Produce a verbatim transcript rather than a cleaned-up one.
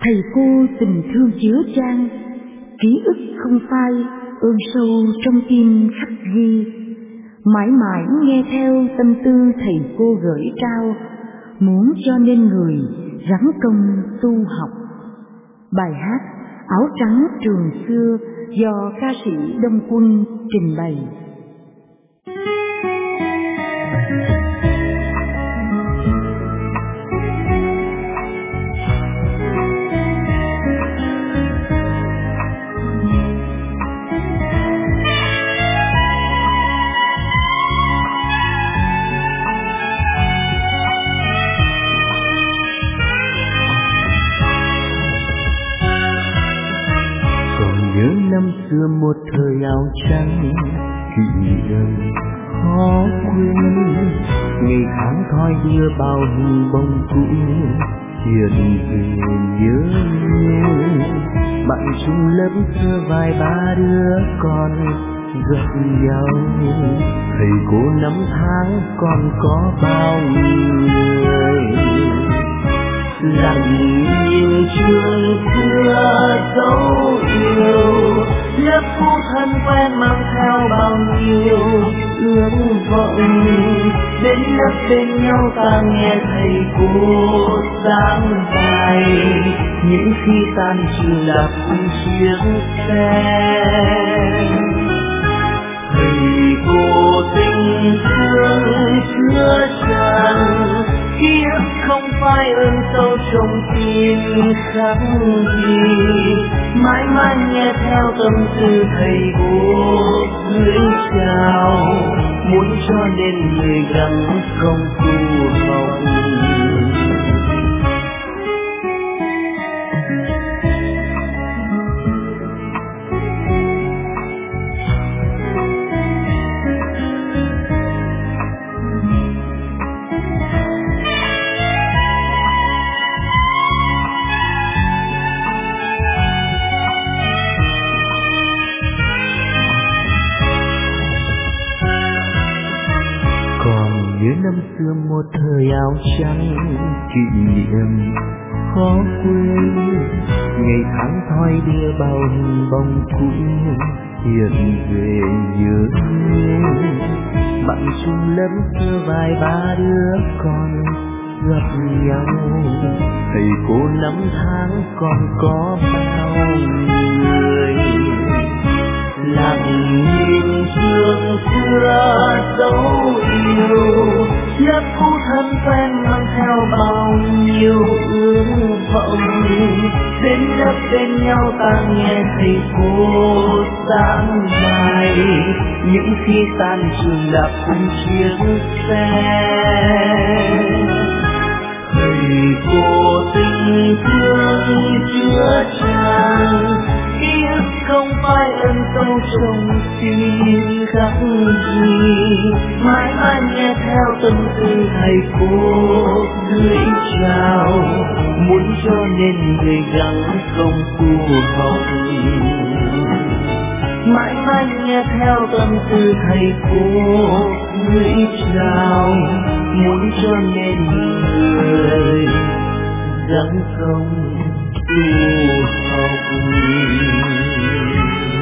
thầy cô tình thương chứa chan, ký ức không phai, ơn sâu trong tim khắc ghi. Mãi mãi nghe theo tâm tư thầy cô gửi trao, muốn cho nên người rắn công tu học. Bài hát Áo trắng trường xưa do ca sĩ Đông Quân trình bày. Nhớ năm xưa một thời áo trắng, kỷ niệm khó quên. Ngày tháng thoi đưa bao hình bóng cũ hiện về nhớ nhung. Bạn chung lớp xưa vài ba đứa con gặp nhau, thầy cô năm tháng còn có bao người. Lặng nhìn trường xưa dấu yêu, lớp cũ thân quen mang theo bao nhiêu ước vọng. Đến lớp bên nhau ta nghe thầy cô giảng bài, những khi tan trường đạp chiếc xe. Thầy cô tình thương chưa tràn, ký ức không phai ơn sâu trong tim khắc ghi. Mãi mãi nghe theo tâm tư thầy cô gửi chào, muốn cho nên người gắng công tu học. Nhớ năm xưa một thời áo trắng, kỷ niệm khó quên. Ngày tháng thoi đưa bao hình bóng cũ hiện về nhớ nhung. Bạn chung lớp xưa vài ba đứa con gặp nhau, thầy cô năm tháng còn có bao người. Lặng nhìn trường xưa dấu yêu, lớp cũ thân quen mang theo bao nhiêu ước vọng. Đến lớp bên nhau ta nghe thầy cô giảng bài, những khi tan trường đạp cùng chiếc xe. Thầy cô tình thương chưa tràn, ký ức không phai ơn sâu trong tim khắc ghi. Mãi mãi nghe theo tâm tư thầy cô gửi chào, muốn cho nên người gắng công tu học. Mãi mãi nghe theo tâm tư thầy cô gửi chào, muốn cho nên người gắng công tu học.